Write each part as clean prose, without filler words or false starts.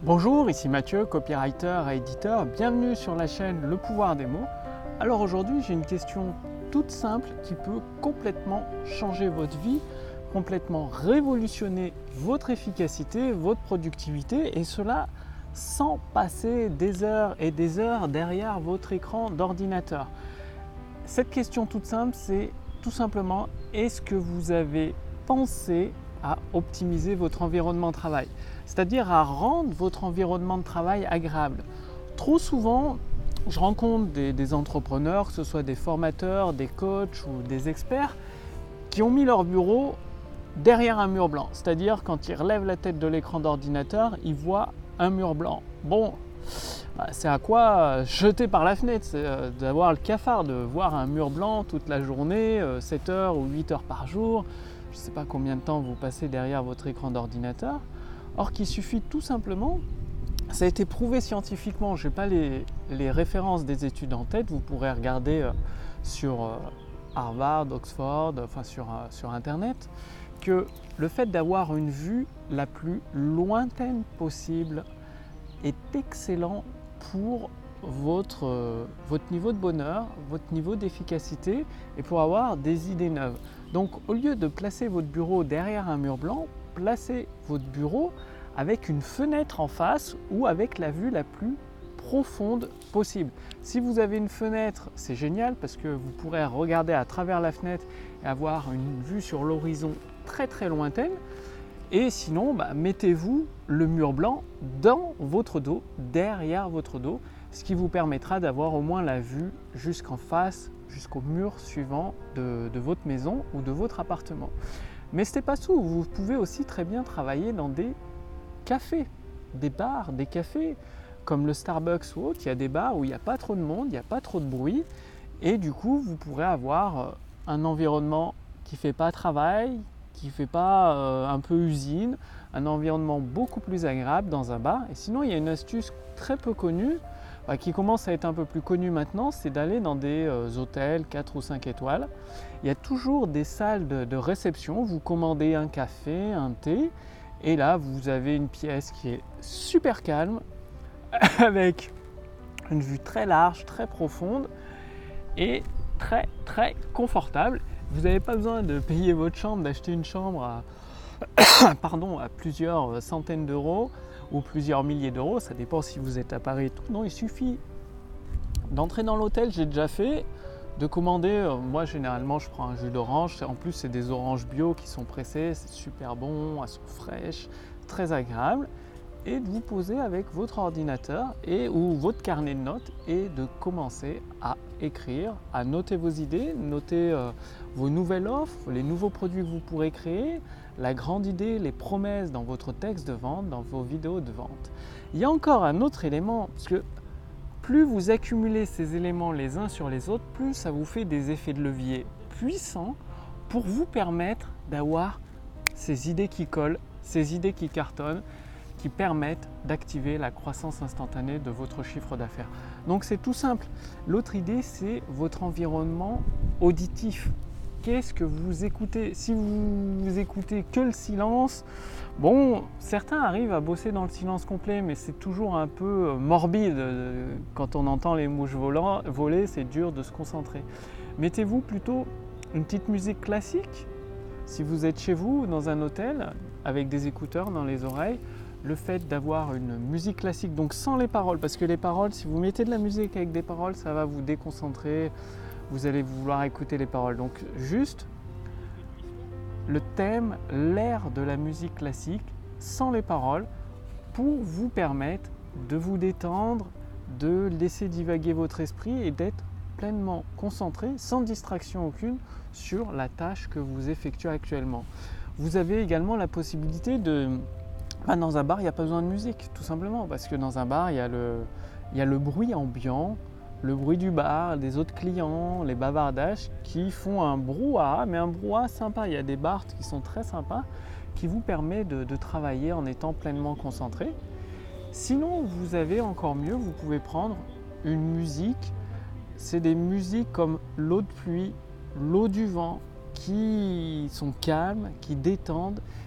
Bonjour, ici Mathieu, copywriter et éditeur. Bienvenue sur la chaîne Le Pouvoir des mots. Alors aujourd'hui, j'ai une question toute simple qui peut complètement changer votre vie, complètement révolutionner votre efficacité, votre productivité et cela sans passer des heures et des heures derrière votre écran d'ordinateur. Cette question toute simple, c'est tout simplement, est-ce que vous avez pensé à optimiser votre environnement de travail, c'est-à-dire à rendre votre environnement de travail agréable. Trop souvent, je rencontre des entrepreneurs, que ce soit des formateurs, des coachs ou des experts, qui ont mis leur bureau derrière un mur blanc, c'est-à-dire quand ils relèvent la tête de l'écran d'ordinateur, ils voient un mur blanc. Bon, c'est à quoi jeter par la fenêtre, c'est d'avoir le cafard, de voir un mur blanc toute la journée, 7 heures ou 8 heures par jour. Je ne sais pas combien de temps vous passez derrière votre écran d'ordinateur. Or qu'il suffit tout simplement, ça a été prouvé scientifiquement, je n'ai pas les références des études en tête, vous pourrez regarder sur Harvard, Oxford, enfin sur Internet, que le fait d'avoir une vue la plus lointaine possible est excellent pour votre niveau de bonheur, votre niveau d'efficacité et pour avoir des idées neuves. Donc au lieu de placer votre bureau derrière un mur blanc, placez votre bureau avec une fenêtre en face ou avec la vue la plus profonde possible. Si vous avez une fenêtre, c'est génial parce que vous pourrez regarder à travers la fenêtre et avoir une vue sur l'horizon très très lointaine. Et sinon, mettez-vous le mur blanc dans votre dos, derrière votre dos, ce qui vous permettra d'avoir au moins la vue jusqu'en face, jusqu'au mur suivant de votre maison ou de votre appartement. Mais ce n'est pas tout, vous pouvez aussi très bien travailler dans des cafés, des bars, des cafés, comme le Starbucks ou autre. Il y a des bars où il n'y a pas trop de monde, il n'y a pas trop de bruit, et du coup, vous pourrez avoir un environnement qui ne fait pas travail, qui ne fait pas un peu usine, un environnement beaucoup plus agréable dans un bar. Et sinon, il y a une astuce très peu connue, qui commence à être un peu plus connue maintenant, c'est d'aller dans des hôtels 4 ou 5 étoiles. Il y a toujours des salles de réception, vous commandez un café, un thé, et là, vous avez une pièce qui est super calme, avec une vue très large, très profonde, et très très confortable. Vous n'avez pas besoin de payer votre chambre, d'acheter une chambre à plusieurs centaines d'euros ou plusieurs milliers d'euros, ça dépend si vous êtes à Paris et tout. Non, il suffit d'entrer dans l'hôtel, j'ai déjà fait, de commander, moi généralement je prends un jus d'orange, en plus c'est des oranges bio qui sont pressées, c'est super bon, elles sont fraîches, très agréables, et de vous poser avec votre ordinateur ou votre carnet de notes et de commencer à écrire, à noter vos idées, noter vos nouvelles offres, les nouveaux produits que vous pourrez créer, la grande idée, les promesses dans votre texte de vente, dans vos vidéos de vente. Il y a encore un autre élément, parce que plus vous accumulez ces éléments les uns sur les autres, plus ça vous fait des effets de levier puissants pour vous permettre d'avoir ces idées qui collent, ces idées qui cartonnent, qui permettent d'activer la croissance instantanée de votre chiffre d'affaires. Donc c'est tout simple. L'autre idée, c'est votre environnement auditif. Qu'est-ce que vous écoutez? Si vous écoutez que le silence, bon, certains arrivent à bosser dans le silence complet, mais c'est toujours un peu morbide. Quand on entend les mouches voler, c'est dur de se concentrer. Mettez-vous plutôt une petite musique classique. Si vous êtes chez vous, dans un hôtel, avec des écouteurs dans les oreilles, le fait d'avoir une musique classique, donc sans les paroles, parce que les paroles, si vous mettez de la musique avec des paroles, ça va vous déconcentrer, vous allez vouloir écouter les paroles. Donc juste le thème, l'air de la musique classique, sans les paroles, pour vous permettre de vous détendre, de laisser divaguer votre esprit et d'être pleinement concentré, sans distraction aucune, sur la tâche que vous effectuez actuellement. Vous avez également la possibilité dans un bar, il n'y a pas besoin de musique, tout simplement, parce que dans un bar, il y a le bruit ambiant, le bruit du bar, des autres clients, les bavardages qui font un brouhaha, mais un brouhaha sympa. Il y a des bars qui sont très sympas, qui vous permettent de travailler en étant pleinement concentré. Sinon, vous avez encore mieux, vous pouvez prendre une musique, c'est des musiques comme l'eau de pluie, l'eau du vent, qui sont calmes, qui détendent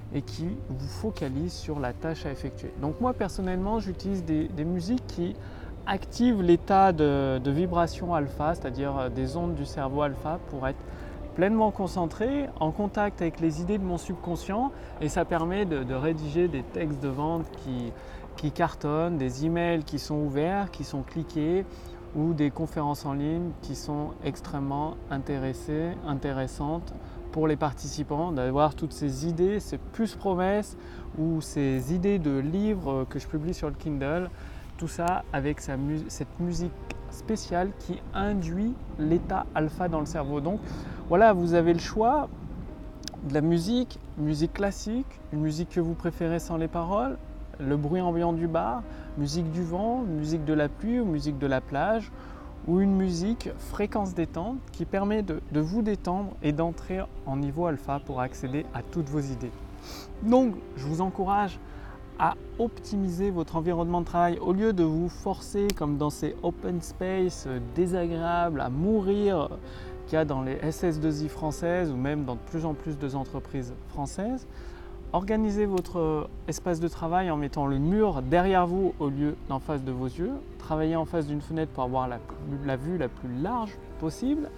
et qui vous focalise sur la tâche à effectuer. Donc moi personnellement, j'utilise des musiques qui activent l'état de vibration alpha, c'est-à-dire des ondes du cerveau alpha, pour être pleinement concentré, en contact avec les idées de mon subconscient, et ça permet de rédiger des textes de vente qui cartonnent, des emails qui sont ouverts, qui sont cliqués, ou des conférences en ligne qui sont extrêmement intéressantes pour les participants, d'avoir toutes ces idées, ces puces promesses ou ces idées de livres que je publie sur le Kindle, tout ça avec cette musique spéciale qui induit l'état alpha dans le cerveau. Donc voilà, vous avez le choix de la musique classique, une musique que vous préférez sans les paroles, le bruit ambiant du bar, musique du vent, musique de la pluie ou musique de la plage, ou une musique fréquence détente qui permet de vous détendre et d'entrer en niveau alpha pour accéder à toutes vos idées. Donc je vous encourage à optimiser votre environnement de travail au lieu de vous forcer comme dans ces open space désagréables à mourir qu'il y a dans les SS2I françaises ou même dans de plus en plus d'entreprises françaises. Organisez votre espace de travail en mettant le mur derrière vous au lieu d'en face de vos yeux. Travaillez en face d'une fenêtre pour avoir la vue la plus large possible.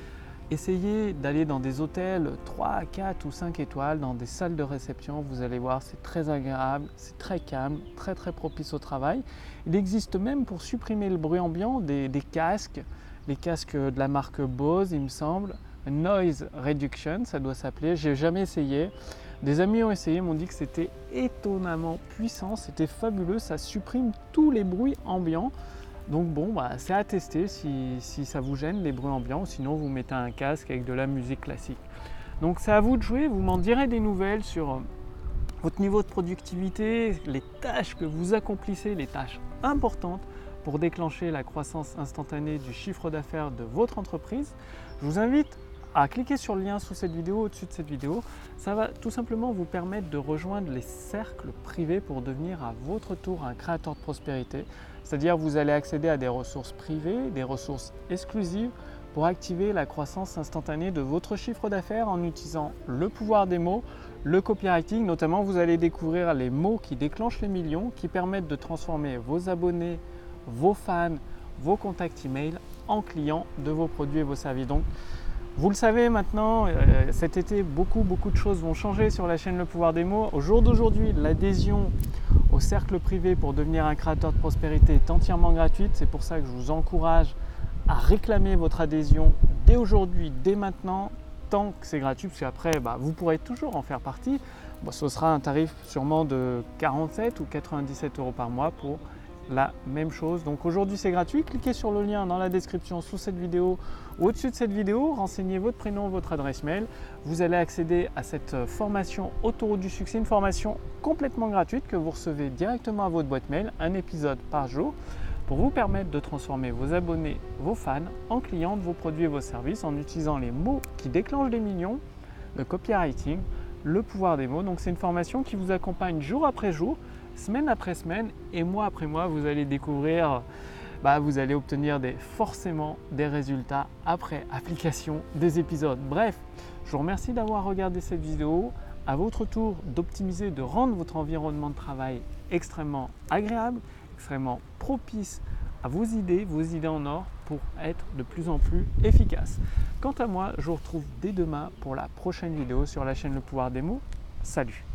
Essayez d'aller dans des hôtels 3, 4 ou 5 étoiles, dans des salles de réception. Vous allez voir, c'est très agréable, c'est très calme, très propice au travail. Il existe même pour supprimer le bruit ambiant des casques, les casques de la marque Bose, il me semble. Noise Reduction, ça doit s'appeler. J'ai jamais essayé. Des amis ont essayé, m'ont dit que c'était étonnamment puissant, c'était fabuleux, ça supprime tous les bruits ambiants. Donc bon, c'est à tester si ça vous gêne les bruits ambiants, ou sinon vous mettez un casque avec de la musique classique. Donc c'est à vous de jouer, vous m'en direz des nouvelles sur votre niveau de productivité, les tâches que vous accomplissez, les tâches importantes pour déclencher la croissance instantanée du chiffre d'affaires de votre entreprise. Je vous invite à cliquer sur le lien sous cette vidéo, au-dessus de cette vidéo. Ça va tout simplement vous permettre de rejoindre les cercles privés pour devenir à votre tour un créateur de prospérité. C'est-à-dire vous allez accéder à des ressources privées, des ressources exclusives pour activer la croissance instantanée de votre chiffre d'affaires en utilisant le pouvoir des mots, le copywriting. Notamment, vous allez découvrir les mots qui déclenchent les millions, qui permettent de transformer vos abonnés, vos fans, vos contacts email en clients de vos produits et vos services. Donc, vous le savez maintenant, cet été, beaucoup de choses vont changer sur la chaîne Le Pouvoir des Mots. Au jour d'aujourd'hui, l'adhésion au cercle privé pour devenir un créateur de prospérité est entièrement gratuite. C'est pour ça que je vous encourage à réclamer votre adhésion dès aujourd'hui, dès maintenant, tant que c'est gratuit, parce qu'après, vous pourrez toujours en faire partie. Ce sera un tarif sûrement de 47 ou 97 € par mois pour la même chose. Donc aujourd'hui c'est gratuit, cliquez sur le lien dans la description sous cette vidéo ou au-dessus de cette vidéo, renseignez votre prénom, votre adresse mail. Vous allez accéder à cette formation Autoroute du succès, une formation complètement gratuite que vous recevez directement à votre boîte mail, un épisode par jour, pour vous permettre de transformer vos abonnés, vos fans en clients de vos produits et vos services en utilisant les mots qui déclenchent des millions, le copywriting, le pouvoir des mots. Donc c'est une formation qui vous accompagne jour après jour, semaine après semaine et mois après mois. Vous allez découvrir, vous allez obtenir forcément des résultats après application des épisodes. Bref, je vous remercie d'avoir regardé cette vidéo. À votre tour d'optimiser, de rendre votre environnement de travail extrêmement agréable, extrêmement propice à vos idées en or pour être de plus en plus efficace. Quant à moi, je vous retrouve dès demain pour la prochaine vidéo sur la chaîne Le Pouvoir des Mots. Salut!